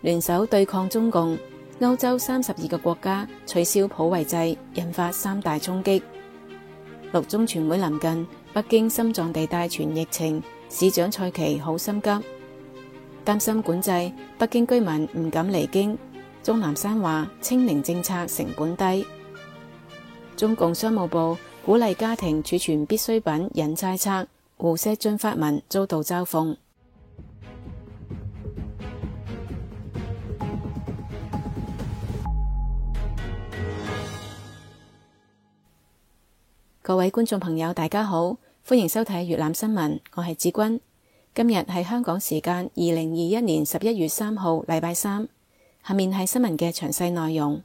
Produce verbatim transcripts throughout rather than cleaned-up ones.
聯手對抗中共，歐洲三十二個國家取消普惠制，引發三大衝擊。六中全會臨近，北京心臟地帶傳疫情，市長蔡奇好心急，擔心管制，北京居民唔敢離京。鍾南山話清零政策成本低。中共商務部鼓勵家庭儲存必需品引猜測，胡錫進發文遭到嘲諷。各位觀眾朋友大家好，歡迎收睇粵覽新聞，我係子君。今日係香港時間二零二一年十一月三號禮拜三，下面係新聞嘅詳細內容。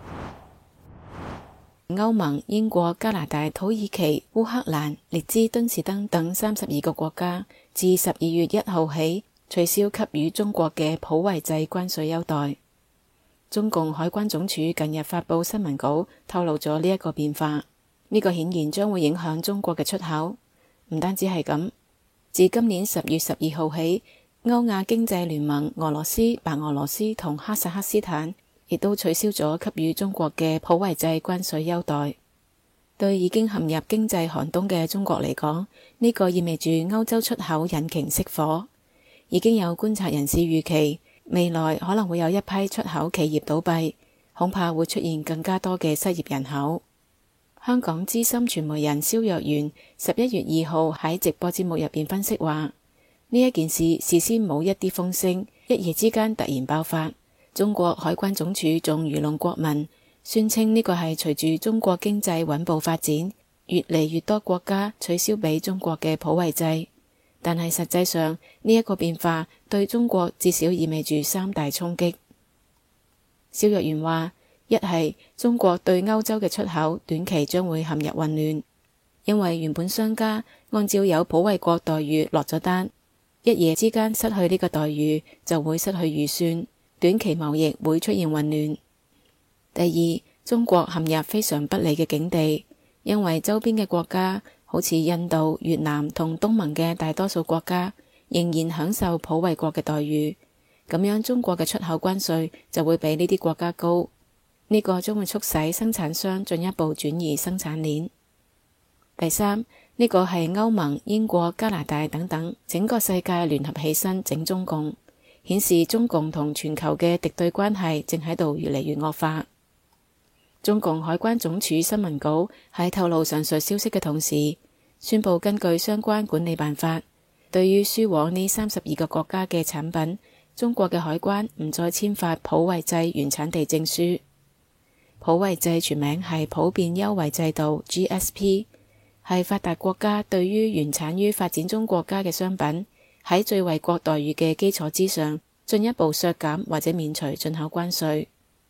歐盟、英國、加拿大、土耳其、烏克蘭、列支敦士登等三十二個國家自十二月一號起取消給予中國嘅普惠制關稅優待。中共海關總署近日發佈新聞稿，透露咗呢一個變化。呢個顯然將會影響中國嘅出口。唔單止係咁，自今年十月十二號起，歐亞經濟聯盟、俄羅斯、白俄羅斯同哈薩克斯坦亦都取消咗給予中國嘅普惠制關稅優待。對已經陷入經濟寒冬嘅中國嚟講，呢個意味住歐洲出口引擎熄火。已經有觀察人士預期，未來可能會有一批出口企業倒閉，恐怕會出現更加多嘅失業人口。香港資深傳媒人蕭若元十一月二號喺直播節目入邊分析話，呢一件事事先冇一啲風聲，一夜之間突然爆發。中國海關總署仲愚弄國民，宣稱呢個係隨住中國經濟穩步發展，越嚟越多國家取消俾中國嘅普惠制。但係實際上呢一個變化對中國至少意味住三大衝擊。蕭若元話，一係中國對歐洲嘅出口短期將會陷入混亂，因為原本商家按照有普惠國待遇落咗單，一夜之間失去呢個待遇就會失去預算，短期貿易會出現混亂。第二，中國陷入非常不利嘅境地，因為周邊嘅國家好似印度、越南同東盟嘅大多數國家仍然享受普惠國嘅待遇，咁樣中國嘅出口關稅就會比呢啲國家高。呢個將會促使生產商進一步轉移生產鏈。第三，呢個係歐盟、英國、加拿大等等整個世界聯合起身整中共，顯示中共同全球嘅敵對關係正喺度越嚟越惡化。中共海關總署新聞稿喺透露上述消息嘅同時，宣布根據相關管理辦法，對於輸往呢三十二個國家嘅產品，中國嘅海關唔再簽發普惠制原產地證書。普惠制全名係普遍優惠制度 G S P， 係發達國家對於原產於發展中國家嘅商品喺最惠國待遇嘅基礎之上，進一步削減或者免除進口關稅。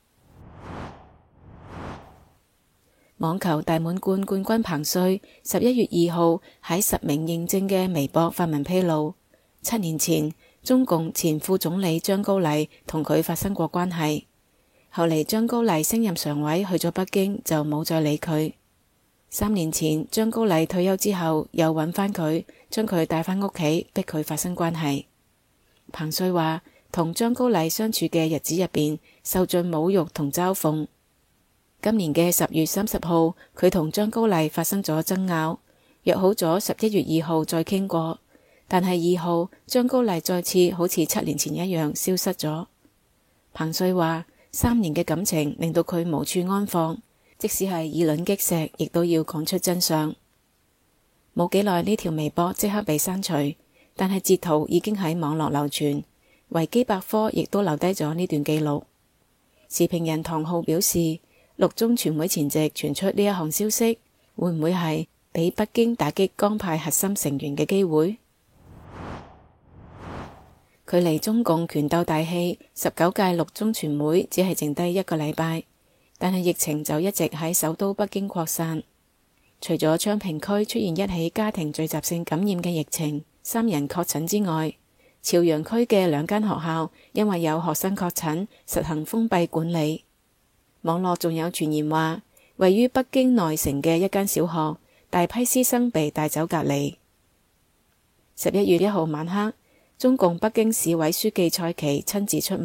網球大滿貫冠軍彭帥十一月二號喺實名認證嘅微博發文披露，七年前中共前副總理張高麗同佢發生過關係。後嚟張高麗升任常委去咗北京，就冇再理佢。三年前張高麗退休之後又揾返佢，將佢帶返屋企，逼佢發生關係。彭帥話同張高麗相處嘅日子入邊受盡侮辱同嘲諷。今年嘅十月三十號，佢同張高麗發生咗爭拗，約好咗十一月二號再傾過，但係二號張高麗再次好似七年前一樣消失咗。彭帥話三年嘅感情令到佢無處安放，即使係以卵擊石，亦都要講出真相。冇幾耐呢條微博即刻被刪除，但係截圖已經喺網絡流傳，維基百科亦都留低咗呢段記錄。時評人唐浩表示，六中全會前夕傳出呢一項消息，會唔會係俾北京打擊江派核心成員嘅機會？距離中共權鬥大戲十九屆六中全會只係剩低一個禮拜，但係疫情就一直喺首都北京擴散。除咗昌平區出現一起家庭聚集性感染嘅疫情，三人確診之外，朝陽區嘅兩間學校因為有學生確診，實行封閉管理。網絡仲有傳言話，位於北京內城嘅一間小學，大批師生被帶走隔離。十一月一號晚黑，中共北京市委書記蔡奇親自出馬，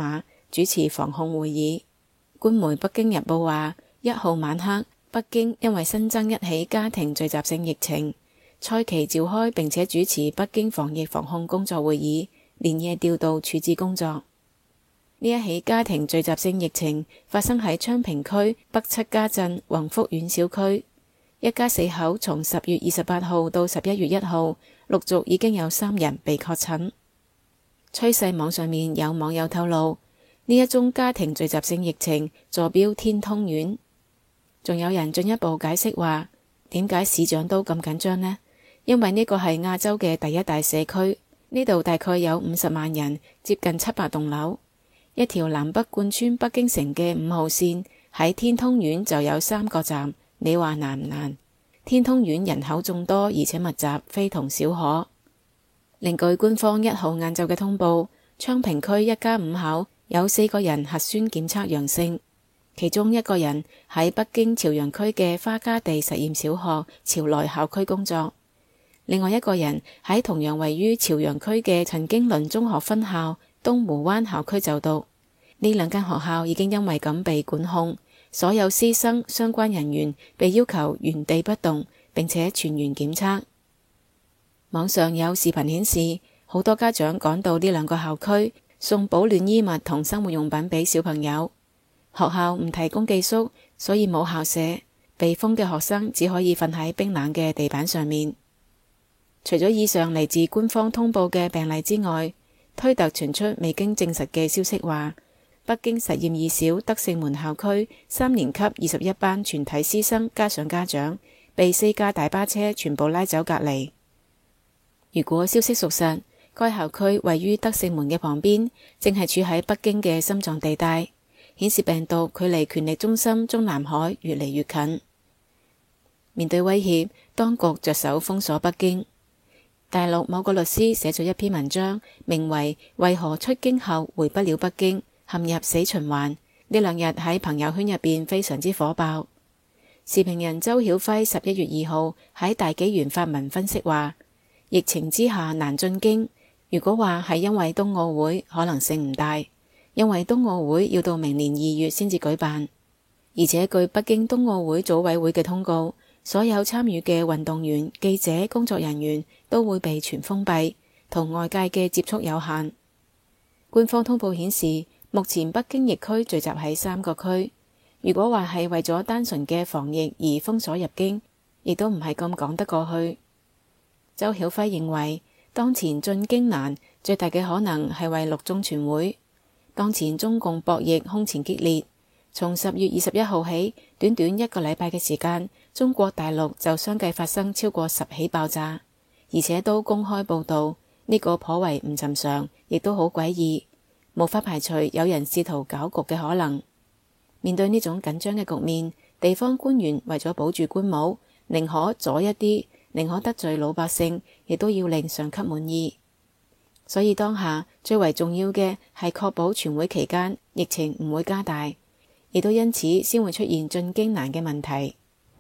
主持防控會議。官媒《北京日報》話，一號晚黑，北京因為新增一起家庭聚集性疫情，蔡奇召開並且主持北京防疫防控工作會議，連夜調度處置工作。呢一起家庭聚集性疫情發生喺昌平區北七家鎮宏福苑小區，一家四口從十月二十八號到十一月一號，陸續已經有三人被確診。趨勢網上面有網友透露，呢一宗家庭聚集性疫情坐標天通苑，仲有人進一步解釋話，點解市長都咁緊張呢？因為呢個係亞洲嘅第一大社區，呢度大概有五十萬人，接近七百棟樓。一條南北貫穿北京城嘅五號線喺天通苑就有三個站，你話難唔難？天通苑人口眾多而且密集，非同小可。另據官方一號晏晝嘅通報，昌平區一家五口有四個人核酸檢測陽性，其中一個人喺北京朝陽區嘅花家地實驗小學朝來校區工作，另外一個人喺同樣位於朝陽區嘅陳經綸中學分校東湖灣校區就讀。呢兩間學校已經因為咁被管控，所有師生相關人員被要求原地不動，並且全員檢測。網上有視頻顯示，好多家長趕到呢兩個校區送保暖衣物同生活用品俾小朋友。學校唔提供寄宿，所以冇校舍，被封嘅學生只可以瞓喺冰冷嘅地板上面。除咗以上嚟自官方通報嘅病例之外，推特傳出未經證實嘅消息話，北京實驗二小德勝門校區三年級二十一班全體師生加上家長，被四架大巴車全部拉走隔離。如果消息屬實，該校區位於德勝門嘅旁邊，正係處喺北京嘅心臟地帶，顯示病毒距離權力中心中南海越嚟越近。面對威脅，當局着手封鎖北京。大陸某個律師寫咗一篇文章，名為《為何出京後回不了北京，陷入死循環》，呢兩日喺朋友圈入邊非常之火爆。時評人周曉輝十一月二號喺大紀元發文分析話，疫情之下難進京，如果話係因為冬奧會，可能性唔大，因為冬奧會要到明年二月先至舉辦，而且據北京冬奧會組委會嘅通告，所有參與嘅運動員、記者、工作人員都會被全封閉，同外界嘅接觸有限。官方通報顯示，目前北京疫區聚集喺三個區，如果話係為咗單純嘅防疫而封鎖入京，亦都唔係咁講得過去。周曉輝認為，當前進京難，最大嘅可能係為六中全會。當前中共博弈空前激烈，從十月二十一號起，短短一個禮拜嘅時間，中國大陸就相繼發生超過十起爆炸，而且都公開報道，呢個頗為唔尋常，亦都好詭異，無法排除有人試圖搞局嘅可能。面對呢種緊張嘅局面，地方官員為咗保住官帽，寧可左一啲，寧可得罪老百姓，亦都要令上級滿意。所以當下最為重要嘅係確保全會期間疫情唔會加大，亦都因此先會出現進京難嘅問題。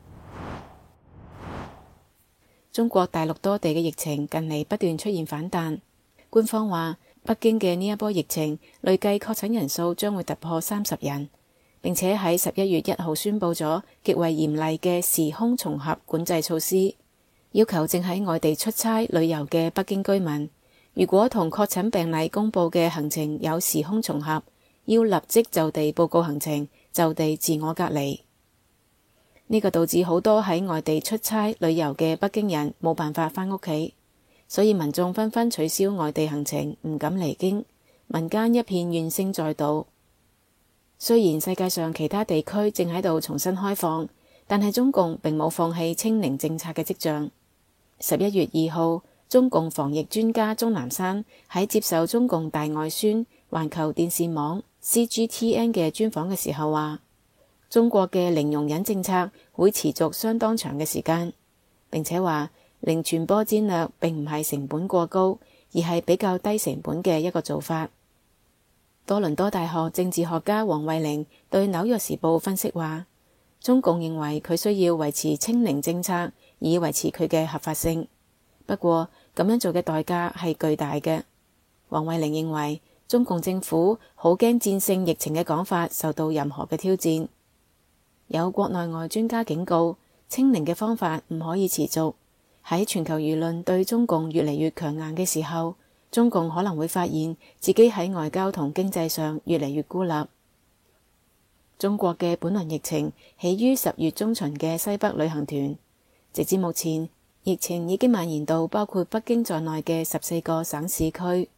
中國大陸多地嘅疫情近嚟不斷出現反彈，官方話北京嘅呢一波疫情累計確診人數將會突破三十人，並且喺十一月一號宣布咗極為嚴厲嘅時空重合管制措施，要求正喺外地出差旅遊嘅北京居民，如果同確診病例公佈嘅行程有時空重合，要立即就地報告行程，就地自我隔離。呢個導致好多喺外地出差旅遊嘅北京人冇辦法返屋企，所以民眾紛紛取消外地行程，唔敢離京，民間一片怨聲載道。雖然世界上其他地區正喺度重新開放，但係中共並冇放棄清零政策嘅跡象。十一月二號，中共防疫專家鍾南山喺接受中共大外宣環球電視網 C G T N 嘅專訪嘅時候話，中國嘅零容忍政策會持續相當長嘅時間，並且話零傳播戰略並唔係成本過高，而係比較低成本嘅一個做法。多倫多大學政治學家王慧玲對紐約時報分析話，中共認為佢需要維持清零政策以維持佢嘅合法性，不過咁樣做嘅代價係巨大嘅。王慧玲認為中共政府好驚戰勝疫情嘅講法受到任何嘅挑戰。有國內外專家警告，清零嘅方法唔可以持續。喺全球輿論對中共越嚟越強硬嘅時候，中共可能會發現自己喺外交同經濟上越嚟越孤立。中國嘅本輪疫情起於十月中旬嘅西北旅行團，直至目前，疫情已經蔓延到包括北京在內嘅十四個省市區。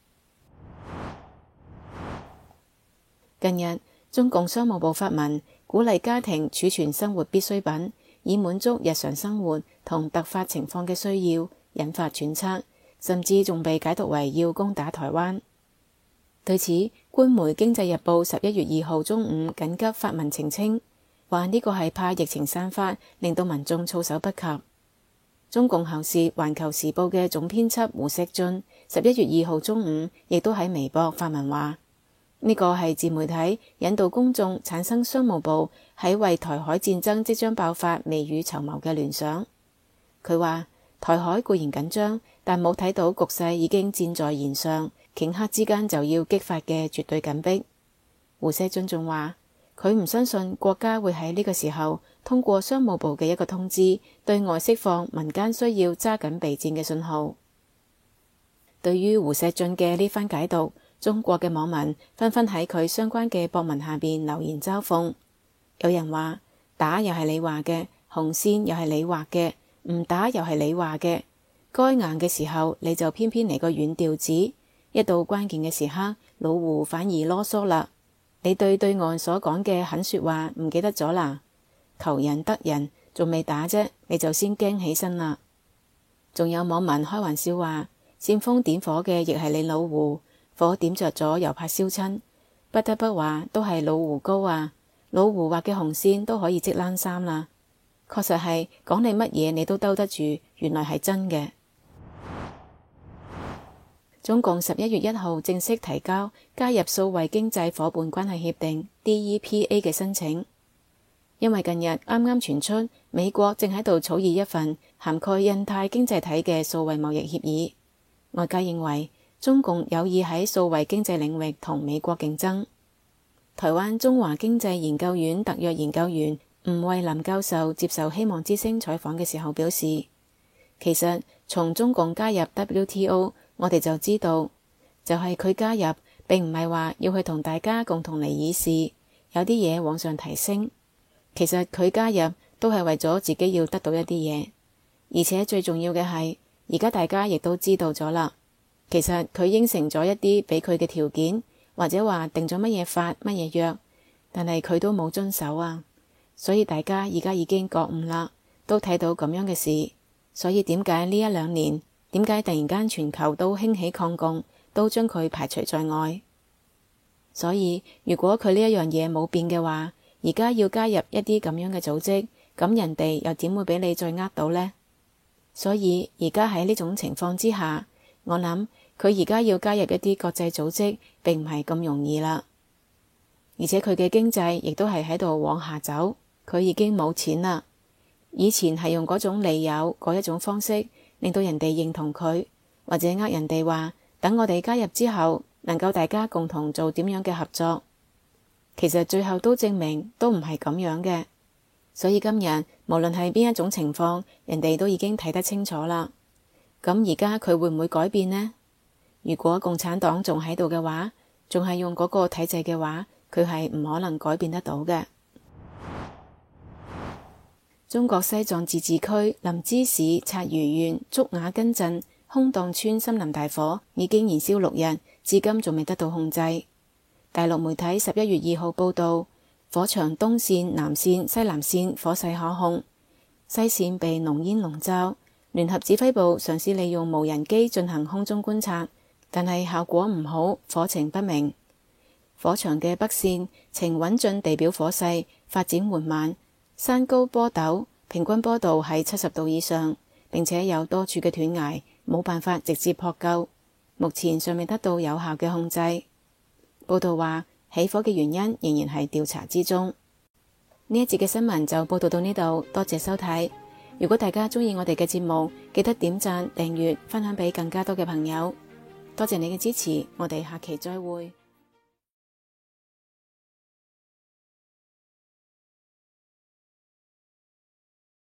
近日，中共商務部發文鼓勵家庭儲存生活必需品，以滿足日常生活同突發情況嘅需要，引發揣測，甚至仲被解讀為要攻打台灣。對此，官媒《經濟日報》十一月二號中午緊急發文澄清，話呢個係怕疫情散發，令到民眾措手不及。中共喉舌《環球時報》嘅總編輯胡錫進十一月二號中午亦都喺微博發文話，呢個係自媒體引導公眾產生商務部喺為台海戰爭即將爆發未雨綢繆嘅聯想。佢話台海固然緊張，但冇睇到局勢已經箭在弦上，頃刻之間就要激發嘅絕對緊迫。胡錫進仲話，佢唔相信國家會喺呢個時候通過商務部嘅一個通知，對外釋放民間需要揸緊備戰嘅信號。對於胡錫進嘅呢番解讀，中國嘅網民紛紛喺佢相關嘅博文下邊留言嘲諷。有人話，打又係你話嘅，紅線又係你畫嘅，唔打又係你話嘅，該硬嘅時候你就偏偏嚟個軟調子，一到關鍵嘅時刻，老胡反而囉嗦啦。你對對岸所講嘅狠說話唔記得咗啦？求人得人仲未打啫，你就先驚起身啦。仲有網民開玩笑話，煽風點火嘅亦係你老胡，火點着咗又怕燒親，不得不話都係老胡高啊！老胡畫嘅紅線都可以織冷衫啦。確實係講你乜嘢你都兜得住，原來係真嘅。中共十一月一號正式提交加入數位經濟夥伴關係協定 D E P A 嘅申請，因為近日啱啱傳出美國正喺度草擬一份涵蓋印太經濟體嘅數位貿易協議，外界認為中共有意喺數位經濟領域同美國競爭。台灣中華經濟研究院特約研究員吳惠林教授接受希望之聲採訪嘅時候表示，其實從中共加入 W T O， 我哋就知道，就係佢加入並唔係話要去同大家共同嚟議事，有啲嘢往上提升。其實佢加入都係為咗自己要得到一啲嘢，而且最重要嘅係，而家大家亦都知道咗啦。其實佢應承咗一啲俾佢嘅條件，或者話定咗乜嘢法乜嘢約，但係佢都冇遵守啊。所以大家而家已經覺悟啦，都睇到咁樣嘅事。所以點解呢一兩年，點解突然間全球都興起抗共，都將佢排除在外？所以如果佢呢一樣嘢冇變嘅話，而家要加入一啲咁樣嘅組織，咁人哋又點會俾你再呃到呢？所以而家喺呢種情況之下，我諗佢而家要加入一啲國際組織並唔係咁容易啦。而且佢嘅經濟亦都係喺度往下走，佢已經冇錢啦。以前係用嗰種利誘嗰一種方式令到人哋認同佢，或者呃人哋話等我哋加入之後能夠大家共同做點樣嘅合作。其實最後都證明都唔係咁樣嘅。所以今日無論係邊一種情況，人哋都已經睇得清楚啦。咁而家佢會唔會改變呢？如果共產黨仲喺度嘅話，仲係用嗰個體制嘅話，佢係唔可能改變得到嘅。中國西藏自治區林芝市察隅縣竹瓦根鎮空洞村森林大火已經燃燒六日，至今仲未得到控制。大陸媒體十一月二號報道，火場東線、南線、西南線火勢可控，西線被濃煙籠罩。聯合指揮部嘗試利用無人機進行空中觀察，但係效果唔好，火情不明。火場嘅北線呈穩進地表火勢，發展緩慢，山高坡陡，平均坡度喺七十度以上，並且有多處嘅斷崖，冇辦法直接撲救，目前尚未得到有效嘅控制。報道話，起火嘅原因仍然係調查之中。呢一節嘅新聞就報道到呢度，多謝收睇。如果大家鍾意我哋嘅節目，記得點讚、訂閱、分享俾更加多嘅朋友。多謝你嘅支持，我哋下期再會。